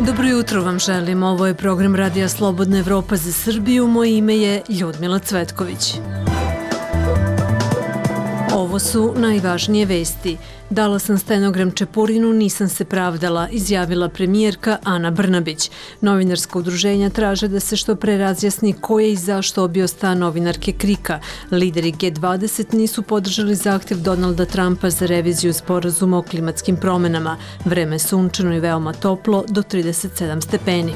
Dobro jutro vam želim. Ovo je program Radija Slobodna Evropa za Srbiju. Moje ime je Ljudmila Cvetković. Ovo su najvažnije vesti. Dala sam stenogram Čepurinu, nisam se pravdala, izjavila premijerka Ana Brnabić. Novinarska udruženja traže da se što pre razjasni ko je i zašto obio stan novinarke KRIK-a. Lideri G20 nisu podržali zahtev Donalda Trumpa za reviziju sporazuma o klimatskim promenama. Vreme je sunčano i veoma toplo, do 37 stepeni.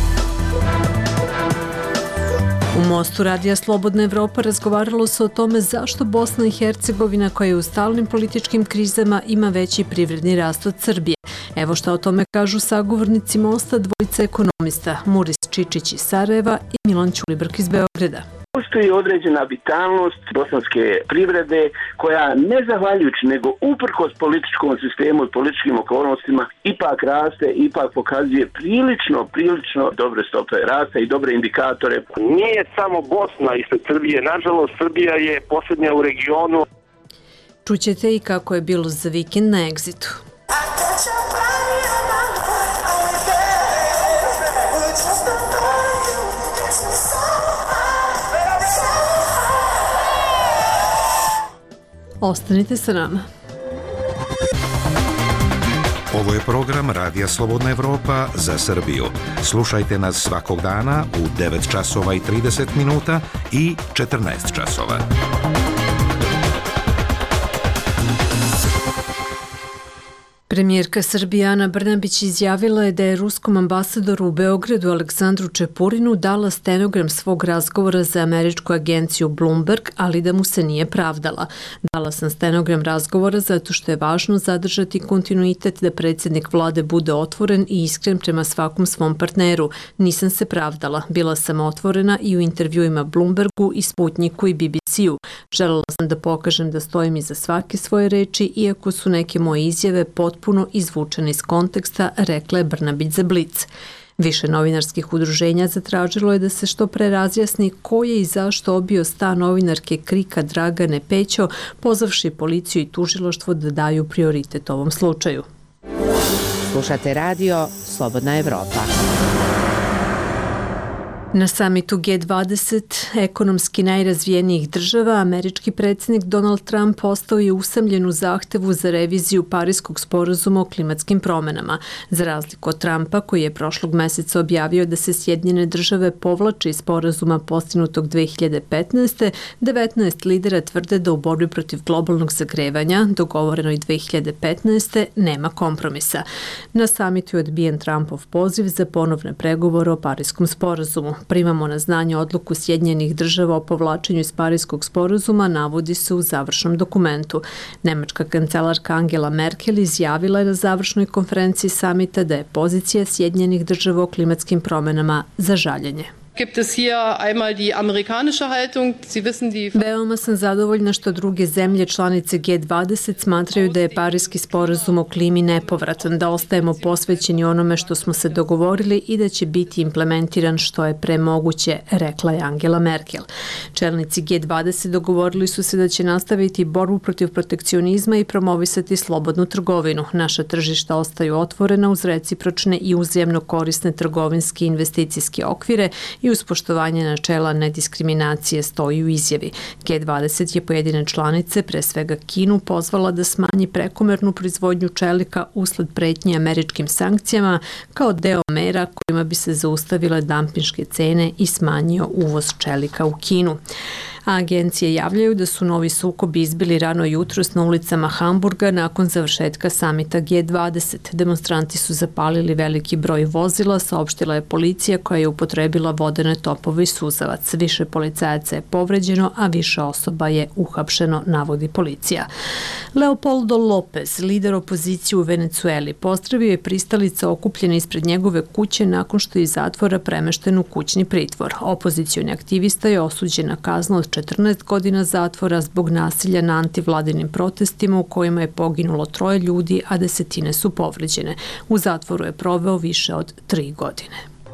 U Mostu Radija Slobodna Evropa razgovaralo se o tome zašto Bosna i Hercegovina, koja je u stalnim političkim krizama, ima veći privredni rast od Srbije. Evo šta o tome kažu sagovornici Mosta, dvojica ekonomista, Muris Čičić iz Sarajeva i Milan Ćulibrk iz Beograda. Postoji određena vitalnost bosanske privrede koja ne zahvaljujući nego uprkos političkom sistemu i političkim okolnostima ipak raste, ipak pokazuje prilično dobre stope rasta i dobre indikatore. Nije samo Bosna ispred Srbije, nažalost Srbija je posljednja u regionu. Čućete i kako je bilo za vikend na Exitu. Ostanite sa nama. Ovo je program Radija Slobodna Evropa za Srbiju. Slušajte nas svakog dana u 9 časova i 30 minuta i 14 časova. Premijerka Srbije Ana Brnabić izjavila je da je ruskom ambasadoru u Beogradu Aleksandru Čepurinu dala stenogram svog razgovora za američku agenciju Bloomberg, ali da mu se nije pravdala. Dala sam stenogram razgovora zato što je važno zadržati kontinuitet da predsjednik vlade bude otvoren i iskren prema svakom svom partneru. Nisam se pravdala. Bila sam otvorena i u intervjuima Bloombergu i Sputniku i BBC-u. Želela sam da pokažem da stojim iza svake svoje reči, iako su neke moje izjave potpuno izvučene iz konteksta, rekla je Brnabić za Blic. Više novinarskih udruženja zatražilo je da se što pre razjasni ko je i zašto obio stan novinarke KRIK-a Dragane Pećo, pozvavši policiju i tužilaštvo da daju prioritet ovom slučaju. Slušate radio Slobodna Evropa. Na samitu G20 ekonomski najrazvijenijih država, američki predsjednik Donald Trump ostao je usamljen u zahtevu za reviziju Pariskog sporazuma o klimatskim promenama. Za razliku od Trumpa, koji je prošlog meseca objavio da se Sjedinjene države povlače iz sporazuma postignutog 2015. 19 lidera tvrde da u borbi protiv globalnog zagrevanja, dogovoreno i 2015. nema kompromisa. Na samitu je odbijen Trumpov poziv za ponovne pregovore o Pariskom sporazumu. Primamo na znanje odluku Sjedinjenih država o povlačenju iz Pariskog sporazuma, navodi se u završnom dokumentu. Nemačka kancelarka Angela Merkel izjavila je na završnoj konferenciji samita da je pozicija Sjedinjenih država o klimatskim promenama za žaljenje. Veoma sam zadovoljna što druge zemlje članice G20 smatraju da je Pariski sporazum o klimi nepovratan, da ostajemo posvećeni onome što smo se dogovorili i da će biti implementiran što je pre moguće, rekla je Angela Merkel. Čelnici G20 dogovorili su se da će nastaviti borbu protiv protekcionizma i promovisati slobodnu trgovinu. Naša tržišta ostaju otvorena uz recipročne i uzajamno korisne trgovinske i investicijske okvire i uz poštovanje načela nediskriminacije, stoji u izjavi. G20 je pojedine članice, pre svega Kinu, pozvala da smanji prekomernu proizvodnju čelika usled pretnje američkim sankcijama kao deo mera kojima bi se zaustavile dampinške cene i smanjio uvoz čelika u Kinu. A agencije javljaju da su novi sukobi izbili rano jutros na ulicama Hamburga nakon završetka samita G20. Demonstranti su zapalili veliki broj vozila, saopštila je policija koja je upotrebila vodene topove i suzavac. Više policajaca je povređeno, a više osoba je uhapšeno, navodi policija. Leopoldo Lopez, lider opozicije u Venecueli, pozdravio je pristalice okupljene ispred njegove kuće nakon što je iz zatvora premešten u kućni pritvor. Opozicioni aktivista je osuđen na kaznu od 14 godina zatvora zbog nasilja na antivladinim protestima u kojima je poginulo 3 ljudi, a desetine su povređene. U zatvoru je proveo više od 3 godine.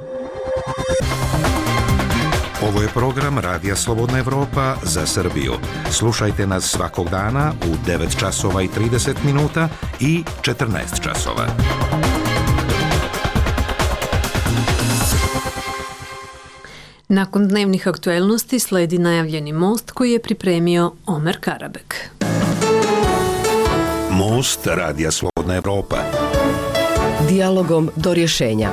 Ovo je program Radija Slobodna Evropa za Srbiju. Slušajte nas svakog dana u 9 časova i 30 minuta i 14 časova. Nakon dnevnih aktuelnosti sledi najavljeni most koji je pripremio Omer Karabek. Most Radija Slobodna Evropa. Dijalogom do rješenja.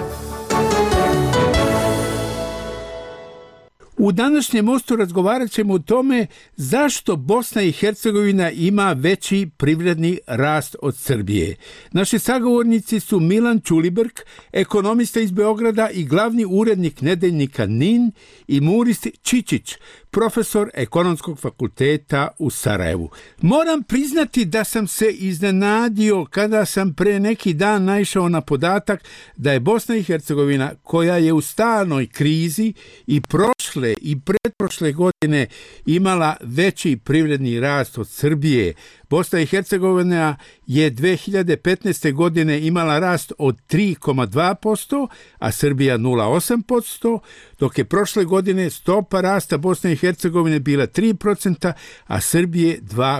U današnjem mostu razgovarat ćemo o tome zašto Bosna i Hercegovina ima veći privredni rast od Srbije. Naši sagovornici su Milan Ćulibrk, ekonomista iz Beograda i glavni urednik nedeljnika NIN, i Muris Čičić, profesor Ekonomskog fakulteta u Sarajevu. Moram priznati da sam se iznenadio kada sam pre neki dan naišao na podatak da je Bosna i Hercegovina, koja je u stalnoj krizi i prošle i pretprošle godine imala veći privredni rast od Srbije. Bosna i Hercegovina je 2015. godine imala rast od 3,2%, a Srbija 0,8%, dok je prošle godine stopa rasta Bosne i Hercegovine bila 3%, a Srbije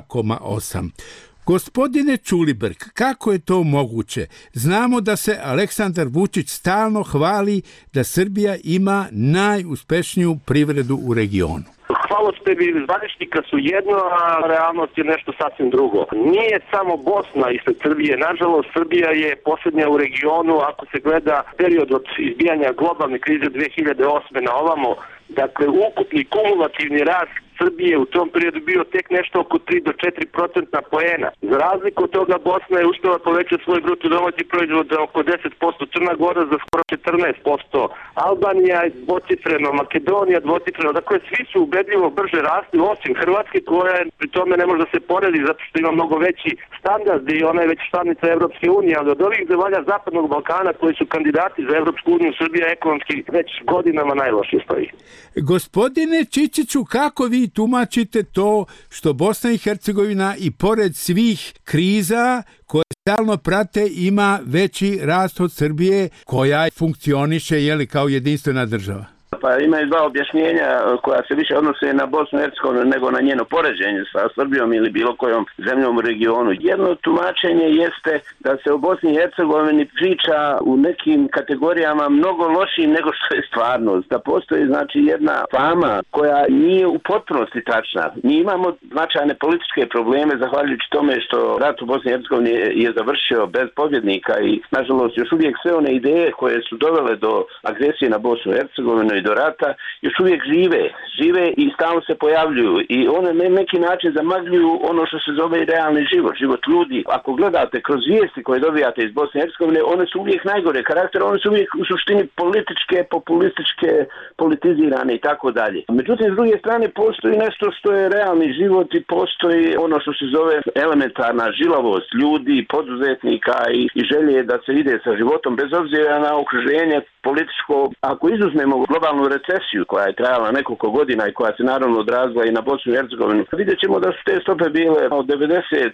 2,8%. Gospodine Ćulibrk, kako je to moguće? Znamo da se Aleksandar Vučić stalno hvali da Srbija ima najuspešniju privredu u regionu. Hvalospevi zvaničnika su jedno, a realnost je nešto sasvim drugo. Nije samo Bosna ispred Srbije. Nažalost, Srbija je posljednja u regionu, ako se gleda period od izbijanja globalne krize 2008. na ovamo. Dakle, ukupni kumulativni rast Srbije u tom periodu bio tek nešto oko 3 do 4% poena. Za razliku od toga, Bosna je uspjela povećati svoj bruto domaći proizvod za oko 10%, Crna Gora za skoro 14%, Albanija je dvocifreno, Makedonija dvocifreno. Dakle, svi su ubedljivo brže rasli, osim Hrvatske, koja pri tome ne može da se poredi zato što ima mnogo veći standard i ona je već članica Evropske unije, ali od ovih zemalja Zapadnog Balkana koji su kandidati za Evropsku uniju, Srbija ekonomski već godinama najlošije stoji. Gospodine Čičiću, kako vi tumačite to što Bosna i Hercegovina i pored svih kriza koje stalno prate ima veći rast od Srbije, koja funkcioniše kao jedinstvena država? Pa imaju dva objašnjenja koja se više odnose na Bosnu i Hercegovinu nego na njeno poređenje sa Srbijom ili bilo kojom zemljom u regionu. Jedno tumačenje jeste da se o Bosni i Hercegovini priča u nekim kategorijama mnogo lošijim nego što je stvarnost. Da postoji jedna fama koja nije u potpunosti tačna. Mi imamo značajne političke probleme zahvaljujući tome što rat u Bosni i Hercegovini je završio bez pobjednika i nažalost još uvijek sve one ideje koje su dovele do agresije na Bosnu i Hercegovinu i do rata još uvijek žive i stalno se pojavljuju i one na neki način zamagljuju ono što se zove realni život ljudi. Ako gledate kroz vijesti koje dobijate iz Bosne i Hercegovine, one su uvijek najgore karaktera, one su uvijek u suštini političke, populističke, politizirane i tako dalje. Međutim, s druge strane postoji nešto što je realni život i postoji ono što se zove elementarna žilavost ljudi, poduzetnika i želje da se ide sa životom bez obzira na okruženje političko. Ako izuzmemo globalnu recesiju koja je trajala nekoliko godina i koja se naravno odrazila i na Bosnu i Hercegovinu, vidjet ćemo da su te stope bile od 96.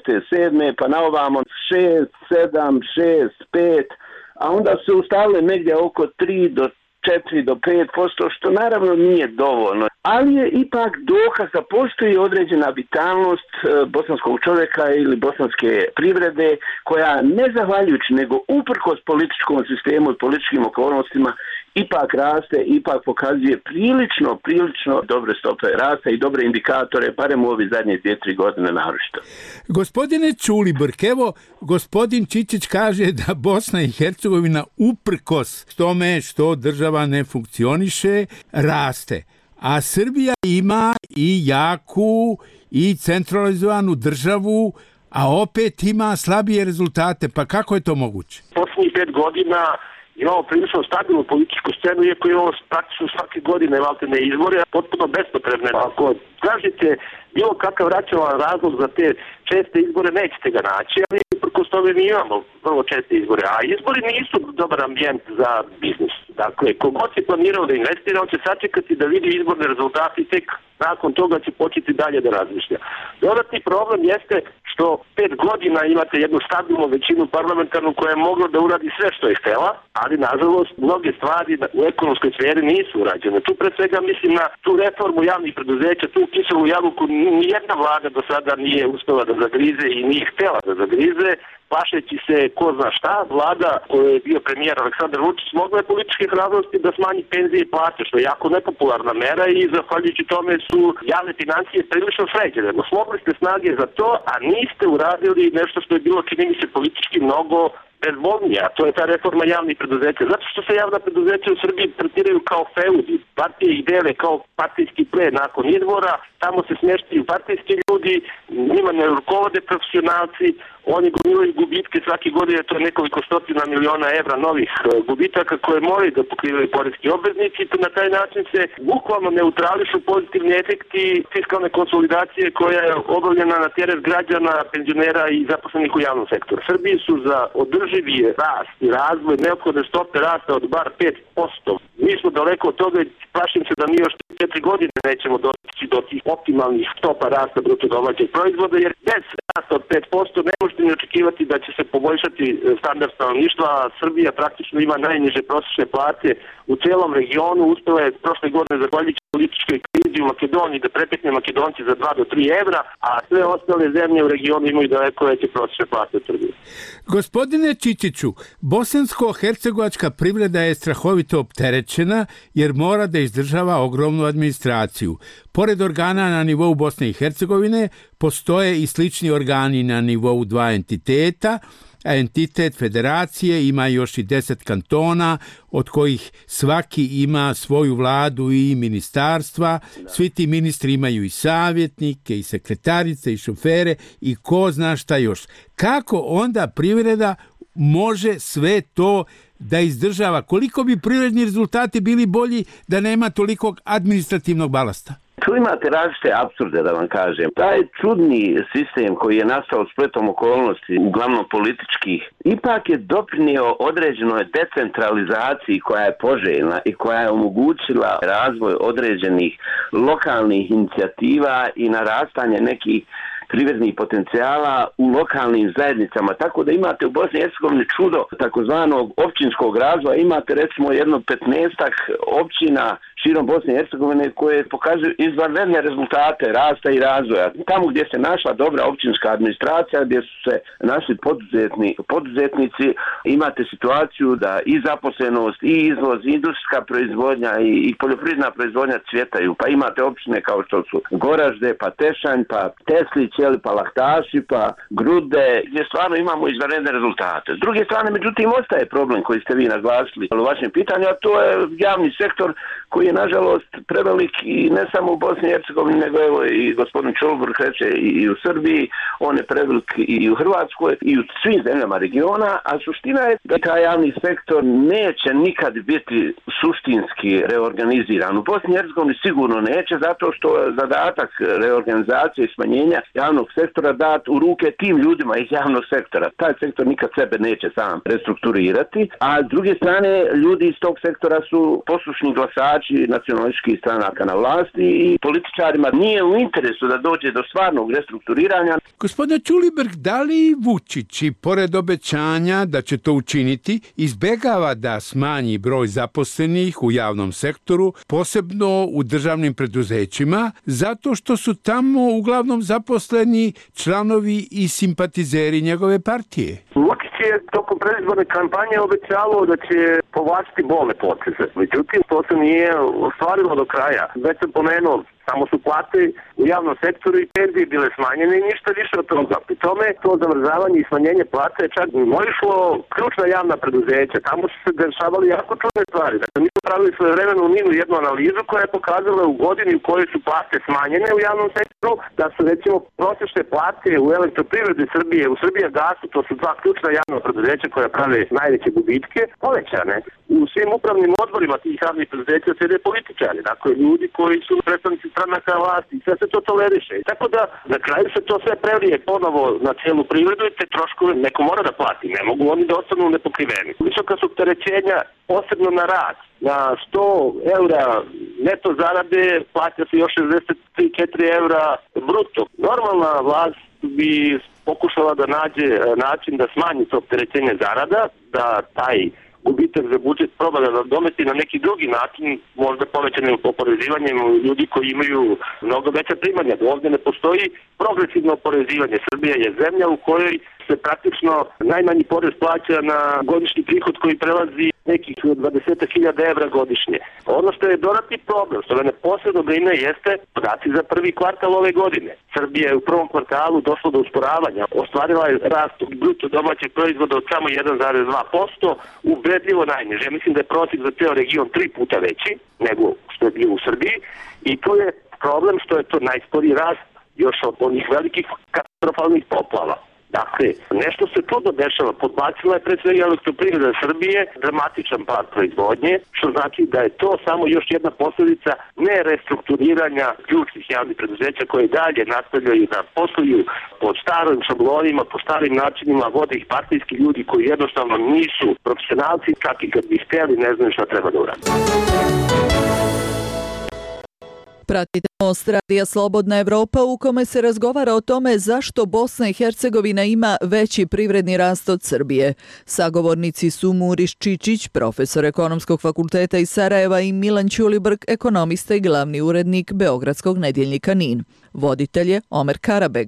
7. pa na ovamo 6, 7, 6, 5, a onda su ustavile negdje oko 3 do 4 do 5%, što naravno nije dovoljno. Ali je ipak dokaz da postoji određena vitalnost bosanskog čovjeka ili bosanske privrede koja ne zahvaljujući nego uprkos političkom sistemu i političkim okolnostima ipak raste, ipak pokazuje prilično dobre stope rasta i dobre indikatore, barem u ovih zadnje 2-3 godine naročito. Gospodine Ćulibrk, evo, gospodin Čičić kaže da Bosna i Hercegovina uprkos tome što država ne funkcioniše, raste. A Srbija ima i jaku i centralizovanu državu, a opet ima slabije rezultate. Pa kako je to moguće? Posljednjih 5 godina imamo prilično stabilnu političku scenu, iako je ovo praktično svake godine valtene izbore, potpuno bespotrebne. Ako tražite bilo kakav racionalan razlog za te česte izbore, nećete ga naći, ali uprkos tome mi imamo vrlo česte izbore, a izbori nisu dobar ambijent za biznis. Dakle, kogod se planirao da investira, on će sačekati da vidi izborne rezultate i tek nakon toga će početi dalje da razmišlja. Dodatni problem jeste što 5 godina imate jednu stabilnu većinu parlamentarnu koja je mogla da uradi sve što je htela, ali nažalost mnoge stvari u ekonomskoj sferi nisu urađene. Tu pre svega mislim na tu reformu javnih preduzeća, tu kiselu jabuku nijedna vlada do sada nije uspela da zagrize i nije htela da zagrize, plašeći se ko zna šta, vlada koja je bio premijer Aleksandar Vučić mogla je političke hrabrosti da smanji penzije i plate, što je jako nepopularna mera i zahvaljujući tome su javne financije prilično sređene. No, smogli ste snage za to, a niste uradili nešto što je bilo, čini mi se, politički mnogo bezbolnije, a to je ta reforma javnih preduzeća. Zato što se javna preduzeća u Srbiji tretiraju kao feudi. Partije ih dele kao partijski plen nakon izbora, tamo se smještaju partijski ljudi, njima ne rukovode profesionalci, oni gomilaju gubitke svake godine, to je nekoliko stotina miliona evra novih gubitaka koje moraju da pokrivaju poreski obveznici. Na taj način se bukvalno neutrališu pozitivni efekti fiskalne konsolidacije koja je obavljena na teret građana, penzionera i zaposlenih u javnom sektoru. Srbiji su za održivi rast i razvoj neophodne stope rasta od bar 5%. Mi smo daleko od toga i plašim se da mi još 4 godine nećemo doći do tih optimalnih stopa rasta bruto domaćeg proizvoda, jer bez rasta od 5% ne možete ni očekivati da će se poboljšati standard stanovništva, a Srbija praktično ima najniže prosječne plate u celom regionu. Uspela je prošle godine zahvaljujući političkoj krizi u Makedoniji da prepekne Makedonci za 2 do 3 evra, a sve ostale zemlje u regionu imaju daleko veće prosječne plate od Srbije. Gospodine Čičiću, bosansko-hercegovačka privreda je strahovito opterećena jer mora da izdržava ogromnu administraciju. Pored organa na nivou Bosne i Hercegovine, postoje i slični organi na nivou 2 entiteta, a entitet federacije ima još i 10 kantona, od kojih svaki ima svoju vladu i ministarstva. Svi ti ministri imaju i savjetnike, i sekretarice, i šofere, i ko zna šta još. Kako onda privreda može sve to da izdržava? Koliko bi privredni rezultati bili bolji da nema tolikog administrativnog balasta? Tu imate različite apsurde, da vam kažem. Taj čudni sistem koji je nastao spletom okolnosti, uglavnom političkih, ipak je doprinio određenoj decentralizaciji koja je poželjna i koja je omogućila razvoj određenih lokalnih inicijativa i narastanje nekih privrednih potencijala u lokalnim zajednicama. Tako da imate u Bosni i Hercegovini čudo takozvanog općinskog razvoja. Imate recimo jedno 15-ak općina širom Bosne i Hercegovine koje pokazuju izvanredne rezultate rasta i razvoja. Tamo gdje se našla dobra općinska administracija, gdje su se našli poduzetnici, imate situaciju da i zaposlenost, i izvoz, i industrijska proizvodnja, i poljoprivredna proizvodnja cvjetaju. Pa imate općine kao što su Goražde, pa Tešanj, pa Teslić, pa Lahtaši, pa Grude, gdje stvarno imamo izvanredne rezultate. S druge strane, međutim, ostaje problem koji ste vi naglasili u vašem pitanju, a to je javni sektor koji je nažalost prevelik i ne samo u Bosni i Hercegovini, nego evo i gospodin Čolburg reče i u Srbiji, on je prevelik i u Hrvatskoj i u svim zemljama regiona, a suština je da taj javni sektor neće nikad biti suštinski reorganiziran. U Bosni i Hercegovini sigurno neće, zato što je zadatak reorganizacije i smanjenja javnog sektora dat u ruke tim ljudima iz javnog sektora. Taj sektor nikad sebe neće sam restrukturirati, a s druge strane ljudi iz tog sektora su poslušni glasači nacionalističkih stranaka na vlasti i političarima nije u interesu da dođe do stvarnog restrukturiranja. Gospodine Ćuliberg, da li Vučić i pored obećanja da će to učiniti izbegava da smanji broj zaposlenih u javnom sektoru, posebno u državnim preduzećima, zato što su tamo uglavnom zaposleni članovi i simpatizeri njegove partije? Vučić je tokom predizborne kampanje obećalo da će povlačiti bolne poteze. Međutim, to se nije ostvarilo do kraja. Već sam pomenuo, samo su plate u javnom sektoru i penzije bile smanjene i ništa više od toga. Pri tome to zamrzavanje i smanjenje plate je čak mimoišlo ključna javna preduzeća. Tamo su se dešavali jako čudne stvari. Dakle, mi smo pravili svojevremeno u NIN-u jednu analizu koja je pokazala u godini u kojoj su plate smanjene u javnom sektoru, da su recimo prosječne plate u elektroprivredi Srbije, u Srbijagasu, to su 2 ključna javna preduzeća koja prave najveće gubitke, povećane. U svim upravnim odborima tih javnih preduzeća sede političari, dakle ljudi koji su predstavnici stranaka vlasti, sve se to toleriše. Tako da na kraju se to sve prelije ponovo na cijelu privredu i te troškove neko mora da plati. Ne mogu oni da ostanu nepokriveni. Visoka su opterećenja, posebno na rad. Na 100 eura neto zarade plaća se još 64 eura bruto. Normalna vlast bi pokušala da nađe način da smanji to opterećenje zarada, da taj gubitak za budžet proba da nadomesti na neki drugi način, možda povećanim oporezivanjem ljudi koji imaju mnogo veća primanja. Ovdje ne postoji progresivno oporezivanje. Srbija je zemlja u kojoj se praktično najmanji porez plaća na godišnji prihod koji prelazi nekih 20.000 evra godišnje. Ono što je dodatni problem, što me posebno brine, jeste podaci za prvi kvartal ove godine. Srbija je u prvom kvartalu došla do usporavanja, ostvarila je rast bruto domaćeg proizvoda od samo 1,2%, ubedljivo najniže. Mislim da je prosjek za ceo region 3 puta veći nego što je bio u Srbiji i to je problem što je to najsporiji rast još od onih velikih katastrofalnih poplava. Dakle, nešto se čudno dešava. Podbacila je pre svega Elektroprivreda Srbije, dramatičan pad proizvodnje, što znači da je to samo još jedna posljedica ne restrukturiranja ključnih javnih preduzeća koje dalje nastavljaju da posluju pod starim šablonima, po starim načinima, vode ih partijski ljudi koji jednostavno nisu profesionalci, čak i kad bi htjeli ne znaju šta treba da uradi. Pratite Most Radija Slobodna Evropa u kome se razgovara o tome zašto Bosna i Hercegovina ima veći privredni rast od Srbije. Sagovornici su Muriš Čičić, profesor Ekonomskog fakulteta iz Sarajeva i Milan Ćulibrk, ekonomista i glavni urednik Beogradskog nedjeljnika NIN. Voditelj je Omer Karabeg.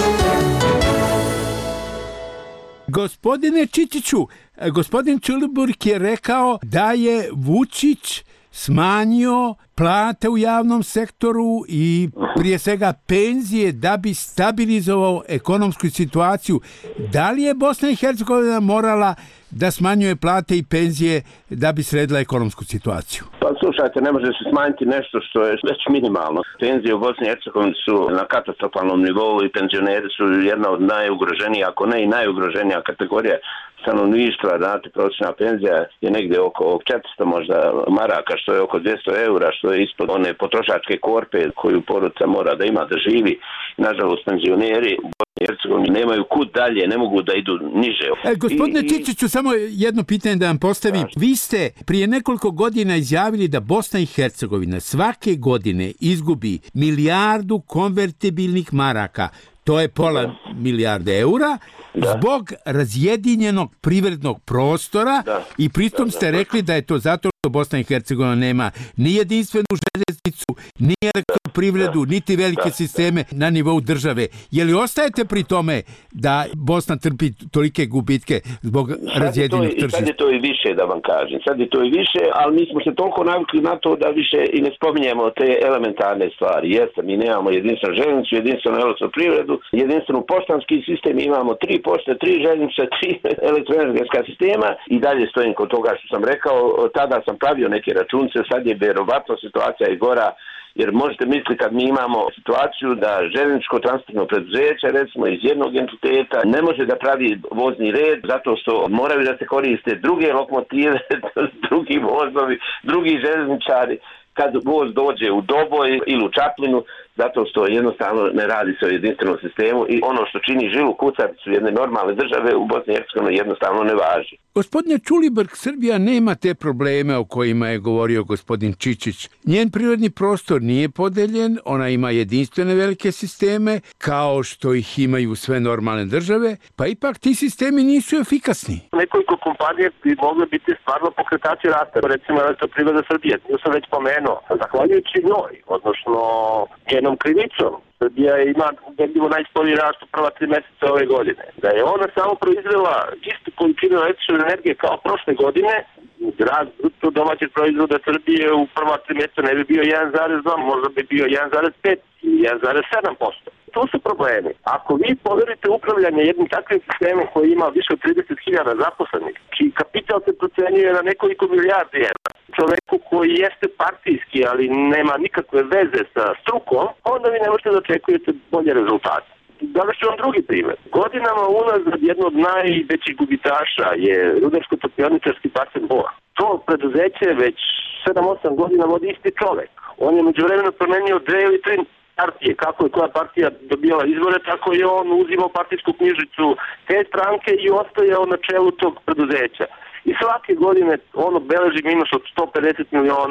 Gospodine Čičiću, gospodin Ćulibrk je rekao da je Vučić smanjio plate u javnom sektoru i prije svega penzije da bi stabilizovao ekonomsku situaciju. Da li je Bosna i Hercegovina morala da smanjuje plate i penzije da bi sredila ekonomsku situaciju? Pa slušajte, ne može se smanjiti nešto što je već minimalno. Penzije u Bosni i Hercegovini su na katastrofalnom nivou i penzioneri su jedna od najugroženijih, ako ne i najugroženija kategorija stanovništva. Znate, prosječna penzija je negdje oko 400 možda maraka, što je oko 200 eura, što je ispod one potrošačke korpe koju porodica mora da ima da živi. Nažalost, penzioneri u Bosni i Hercegovini nemaju kud dalje, ne mogu da idu niže. Gospodine Čičiću, samo jedno pitanje da vam postavim. Vi ste prije nekoliko godina izjavili da Bosna i Hercegovina svake godine izgubi 1 milijardu konvertibilnih maraka. To je pola milijarde eura. Zbog razjedinjenog privrednog prostora i pritom ste rekli da je to zato što Bosna i Hercegovina nema ni jedinstvenu željeznicu, ni elektroprivredu, niti velike sisteme na nivou države. Je li ostajete pri tome da Bosna trpi tolike gubitke zbog razjedinjenog tržišta? Sad je to i više, da vam kažem. Sad je to i više, ali mi smo se toliko navikli na to da više i ne spominjemo te elementarne stvari. Jeste, mi nemamo jedinstvenu željeznicu, jedinstvenu elektroprivredu, jedinstvenu poštanski sistem, imamo 3 pošte, 3 željeznice, 3 elektroenergetska sistema i dalje stojim kod toga što sam rekao. Tada sam pravio neke računice, sad je verovatno situacija i gora, jer možete misliti kad mi imamo situaciju da željezničko transportno preduzeće, recimo iz jednog entiteta, ne može da pravi vozni red zato što moraju da se koriste druge lokomotive, drugi vozovi, drugi željezničari. Kad voz dođe u Doboj ili u Čaplinu, zato što jednostavno ne radi se o jedinstvenom sistemu i ono što čini žilu kucavicu jedne normalne države u Bosni i Hercegovini jednostavno ne važi. Gospodine Ćulibrk, Srbija nema te probleme o kojima je govorio gospodin Čičić. Njen prirodni prostor nije podeljen, ona ima jedinstvene velike sisteme, kao što ih imaju sve normalne države, pa ipak ti sistemi nisu efikasni. Nekoliko kompanije bi mogle biti stvarno pokretači rasta, recimo Elektroprivreda Srbije, nju sam već pomenuo, zahvaljujući njoj, odnosno njenom krivicom. Srbija ima ubedljivo najsporiji rast u prva 3 mjeseca ove godine. Da je ona samo proizvela istu količinu električne energije kao prošle godine, rast bruto domaćeg proizvoda Srbije u prva 3 mjeseca ne bi bio 1,2, možda bi bio 1,5 ili 1,7%. To su problemi. Ako vi poverite upravljanje jednim takvim sistemom koji ima više od 30.000 zaposlenih, čiji kapital se procenjuje na nekoliko milijardi evra, čoveku koji jeste partijski, ali nema nikakve veze sa strukom, onda vi ne možete da očekujete bolje rezultate. Danas ću vam drugi primjer. Godinama unazad jedno od najvećih gubitaša je rudarsko-topioničarski basen Bor. To preduzeće već 7-8 godina vodi isti čovek. On je međuvremeno promenio 2 ili 3 partije. Kako je koja partija dobijala izbore, tako je on uzimao partijsku knjižicu te stranke i ostajao na čelu tog preduzeća. I svake godine ono beleži minus od 150 miliona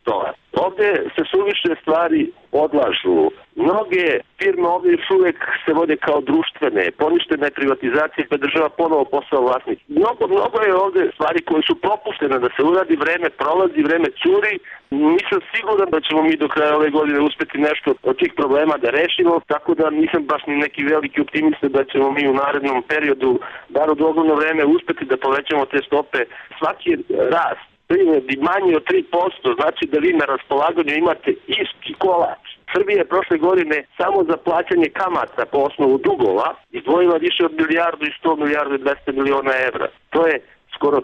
dolara. Ovde se suviše stvari odlažu. Mnoge firme ovde još uvek se vode kao društvene, poništena je privatizacija pa država ponovo postala vlasnik. Mnogo je ovde stvari koje su propuštene da se uradi, vreme prolazi, vreme curi. Nisam siguran da ćemo mi do kraja ove godine uspeti nešto od tih problema da rešimo, tako da nisam baš ni neki veliki optimista da ćemo mi u narednom periodu, bar u dogledno vreme, uspeti da povećamo te stope. Svaki rast privredi manji od 3%, znači da vi na raspolaganju imate isti kolač. Srbija je prošle godine samo za plaćanje kamata po osnovu dugova izdvojila više od milijardu i 100 milijardu i 200 miliona evra. To je skoro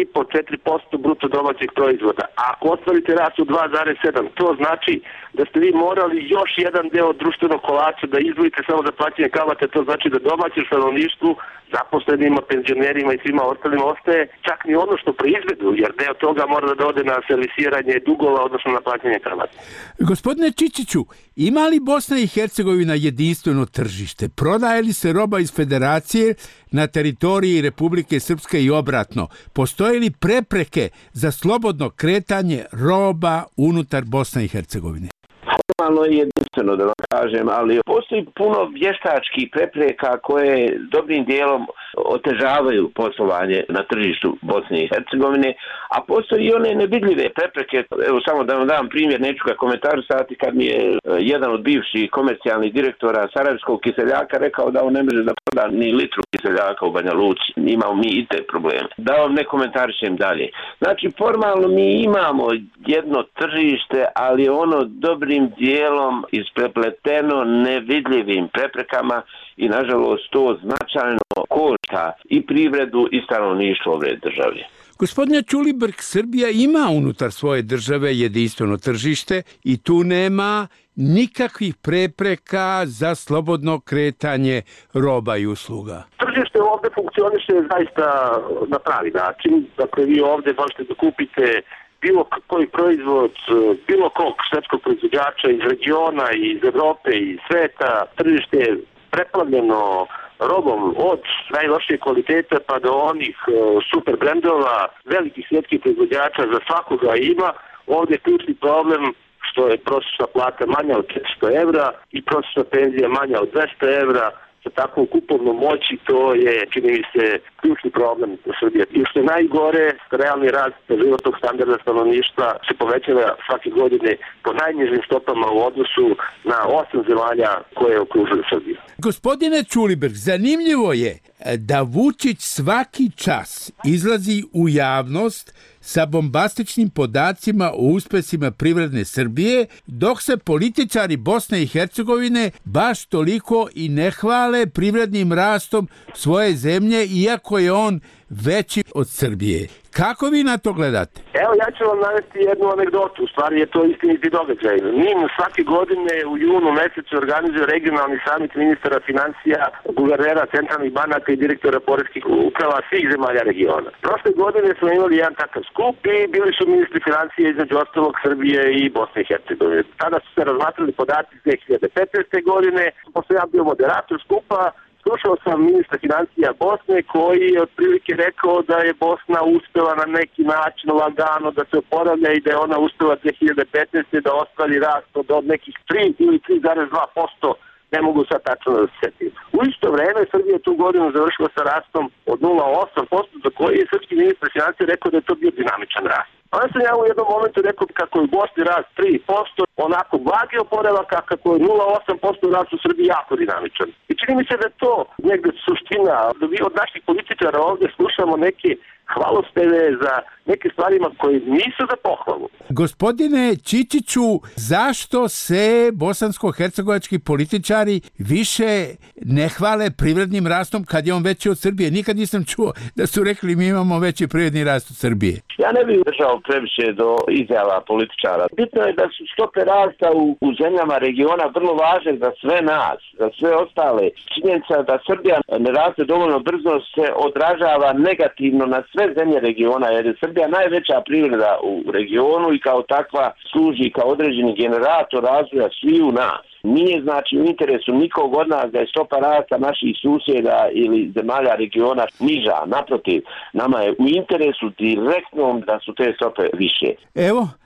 3,4% bruto domaćeg proizvoda. A ako ostvarite rast u 2,7, to znači da ste vi morali još jedan deo društvenog kolača da izdvojite samo za plaćanje kamata, to znači da domaćem stanovništvu, zaposlenima, penzionerima i svima ostalima ostaje čak ni ono što proizvedu, jer deo toga mora da ode na servisiranje dugova, odnosno na plaćanje kamata. Gospodine Čičiću, ima li Bosna i Hercegovina jedinstveno tržište? Prodaje li se roba iz Federacije na teritoriji Republike Srpske i obratno? Postoje li prepreke za slobodno kretanje roba unutar Bosne i Hercegovine? Formalno je jedinstveno, da vam kažem, ali postoji puno vještačkih prepreka koje dobrim dijelom otežavaju poslovanje na tržištu Bosne i Hercegovine, a postoji i one nevidljive prepreke. Evo samo da vam dam primjer, neću ga komentarisati, kad mi je jedan od bivših komercijalnih direktora Sarajevskog kiseljaka rekao da on ne može da proda ni litru kiseljaka u Banja Luci. Imamo mi i te probleme. Da vam ne komentarišem dalje. Znači, formalno mi imamo jedno tržište, ali ono dobrim dijelom isprepleteno nevidljivim preprekama i nažalost to značajno košta i privredu i stanovništvo ove države. Gospodine Ćulibrk, Srbija ima unutar svoje države jedinstveno tržište i tu nema nikakvih prepreka za slobodno kretanje roba i usluga. Tržište ovde funkcioniše zaista na pravi način. Dakle, vi ovde možete da kupite bilo koji proizvod, bilo kog svetskog proizvođača iz regiona, iz Evrope, iz sveta. Tržište je preplavljeno robom od najlošije kvaliteta pa do onih super brendova, velikih svjetskih proizvođača, za svakoga ima. Ovdje je ključni problem što je prosječna plata manja od 400 evra i prosječna penzija manja od 200 evra. Sa takvom kupovnom moći, to je, čini mi se, ključni problem u Srbiji. I što je najgore, realni rast životnog standarda stanovništva se povećava svake godine po najnižim stopama u odnosu na 8 zemalja koje okružuju Srbiju. Gospodine Ćulibrk, zanimljivo je da Vučić svaki čas izlazi u javnost sa bombastičnim podacima o uspesima privredne Srbije, dok se političari Bosne i Hercegovine baš toliko i ne hvale privrednim rastom svoje zemlje, iako je on veći od Srbije. Kako vi na to gledate? Evo, ja ću vam navesti jednu anegdotu. U stvari je to istiniti događaj. NIM svake godine u junu mesecu organizuje regionalni samit ministara financija, guvernera centralnih banaka i direktora poreskih uprava svih zemalja regiona. Prošle godine smo imali jedan takav skup i bili su ministri financije između ostalog Srbije i Bosne i Hercegovine. Tada su se razmatrali podaci iz 2015. godine, pošto ja bio moderator skupa. Slušao sam ministra financija Bosne koji je otprilike rekao da je Bosna uspela na neki način lagano da se oporavlja i da je ona uspela 2015. da ostvari rast od nekih 3 ili 3,2%, ne mogu sad tačno da se setim. U isto vreme Srbija je tu godinu završila sa rastom od 0,8%, za koji je srpski ministar financija rekao da je to bio dinamičan rast. Onda sam ja u jednom momentu rekao kako je u Bosni rast 3%, onako blagi oporavak, a kako je 0,8% rast u Srbiji jako dinamičan. I čini mi se da je to negde suština, da vi od naših političara ovdje slušamo neke hvalospeve za neke stvarima koje nisu za pohvalu. Gospodine Čičiću, zašto se bosansko-hercegovački političari više ne hvale privrednim rastom kad je on veći od Srbije? Nikad nisam čuo da su rekli mi imamo veći privredni rast od Srbije. Ja ne bih držao previše do izjava političara. Bitno je da su stope rasta u zemljama regiona vrlo važne za sve nas, za sve ostale. Činjenica da Srbija ne raste dovoljno brzo se odražava negativno na sve zemlje regiona, jer je Srbija najveća privreda u regionu i kao takva služi kao određeni generator razvoja sviju nas. Nije znači u interesu nikog od nas da je stopa rasta naših susjeda ili zemalja regiona niža. Naprotiv, nama je u interesu direktnom da su te stope više. Evo,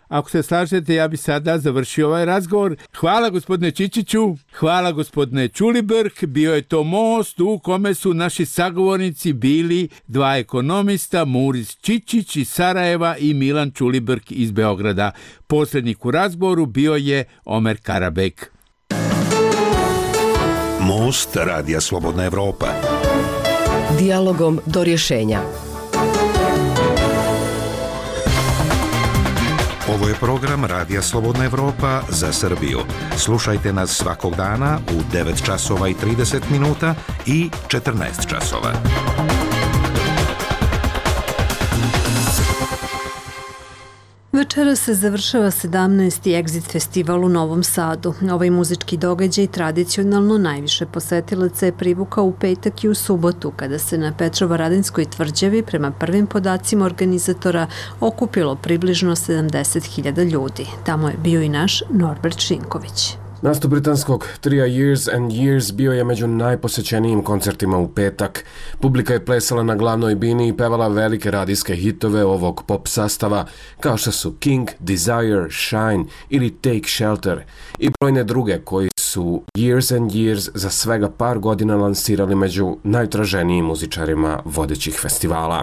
Ako se slažete, ja bi sada završio ovaj razgovor. Hvala gospodine Čičiću, hvala gospodine Ćulibrk. Bio je to most u kome su naši sagovornici bili dva ekonomista, Muris Čičić iz Sarajeva i Milan Ćulibrk iz Beograda. Posrednik u razgovoru bio je Omer Karabek. Most Radija Slobodna Evropa. Dijalogom do rješenja. Ovo je program Radija Slobodna Evropa za Srbiju. Slušajte nas svakog dana u 9 časova i 30 minuta i 14 časova. Večera se završava 17. Exit festival u Novom Sadu. Ovaj muzički događaj tradicionalno najviše posetilaca je privukao u petak i u subotu, kada se na Petrovaradinskoj tvrđavi, prema prvim podacima organizatora, okupilo približno 70.000 ljudi. Tamo je bio i naš Norbert Šinković. Nastup britanskog trija Years and Years bio je među najposećenijim koncertima u petak. Publika je plesala na glavnoj bini i pevala velike radijske hitove ovog pop sastava, kao što su King, Desire, Shine ili Take Shelter i brojne druge koji su Years and Years za svega par godina lansirali među najtraženijim muzičarima vodećih festivala.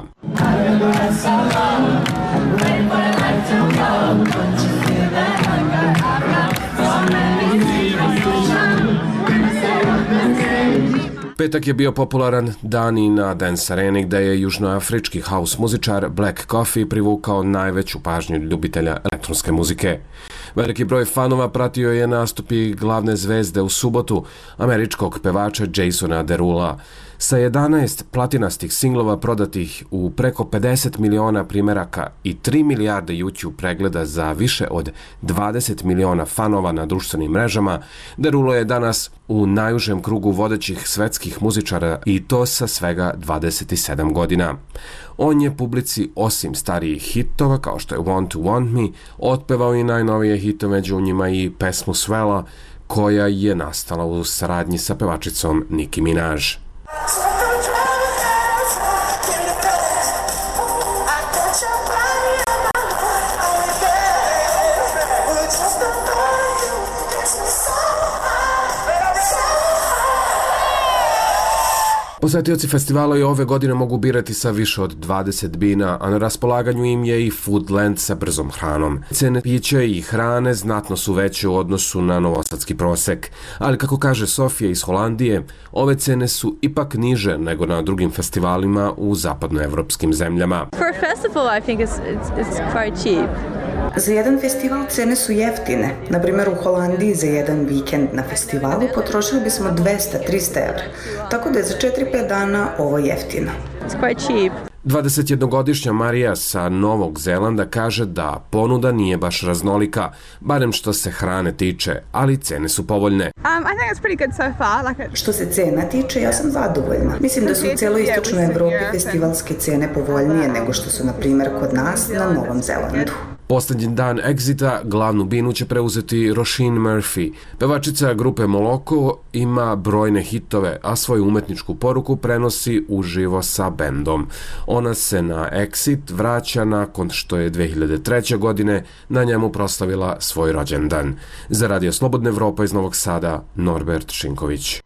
Petak je bio popularan dan i na Dance Areni, gde je južnoafrički house muzičar Black Coffee privukao najveću pažnju ljubitelja elektronske muzike. Veliki broj fanova pratio je nastupi glavne zvezde u subotu, američkog pevača Jasona Derula. Sa 11 platinastih singlova prodatih u preko 50 miliona primeraka i 3 milijarde YouTube pregleda za više od 20 miliona fanova na društvenim mrežama, Derulo je danas u najužem krugu vodećih svetskih muzičara i to sa svega 27 godina. On je publici osim starijih hitova kao što je Want to Want Me otpevao i najnovije hitove, među njima i pesmu Swella koja je nastala u saradnji sa pevačicom Nicki Minaj. Posetioci festivala i ove godine mogu birati sa više od 20 bina, a na raspolaganju im je i Foodland sa brzom hranom. Cene pića i hrane znatno su veće u odnosu na novosadski prosek, ali kako kaže Sofija iz Holandije, ove cene su ipak niže nego na drugim festivalima u zapadnoevropskim zemljama. For a festival, I think it's quite cheap. Za jedan festival cene su jeftine. Na primjer, u Holandiji za jedan vikend na festivalu potrošili bismo 200-300 evra. Tako da je za 4-5 dana ovo jeftino. It's quite cheap. 21-godišnja Marija sa Novog Zelanda kaže da ponuda nije baš raznolika, barem što se hrane tiče, ali cene su povoljne. I think it's pretty good so far. Što se cena tiče, ja sam zadovoljna. Mislim da su u cijeloj istočnoj Evropi festivalske cene povoljnije nego što su, na primjer, kod nas na Novom Zelandu. Posljednji dan Exita glavnu binu će preuzeti Roisin Murphy. Pevačica grupe Moloko ima brojne hitove, a svoju umetničku poruku prenosi uživo sa bendom. Ona se na Exit vraća nakon što je 2003. godine na njemu proslavila svoj rođendan. Za Radio Slobodna Evropa iz Novog Sada, Norbert Šinković.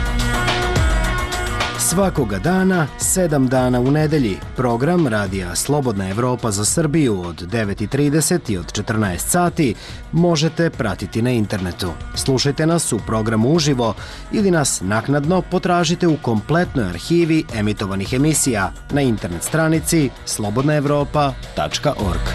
Svakoga dana, 7 dana u nedelji, program Radija Slobodna Evropa za Srbiju od 9:30 i od 14 sati možete pratiti na internetu. Slušajte nas u programu uživo ili nas naknadno potražite u kompletnoj arhivi emitovanih emisija na internet stranici slobodnaevropa.org.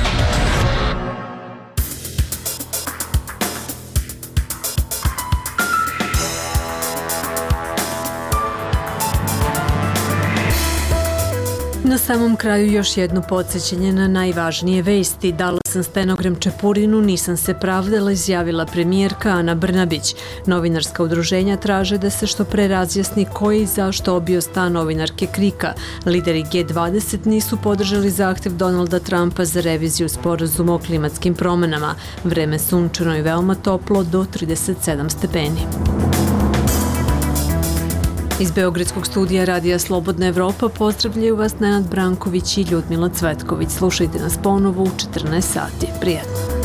Na samom kraju još jedno podsjećanje na najvažnije vesti. Dala sam stenogram Čepurinu, nisam se pravdala, izjavila premijerka Ana Brnabić. Novinarska udruženja traže da se što pre razjasni ko je i zašto obio stan novinarke Krika. Lideri G20 nisu podržali zahtev Donalda Trumpa za reviziju sporazuma o klimatskim promenama. Vreme sunčano i veoma toplo do 37 stepeni. Iz Beogradskog studija Radija Slobodna Evropa pozdravljaju vas Nenad Branković i Ljudmila Cvetković. Slušajte nas ponovo u 14 sati. Prijatno.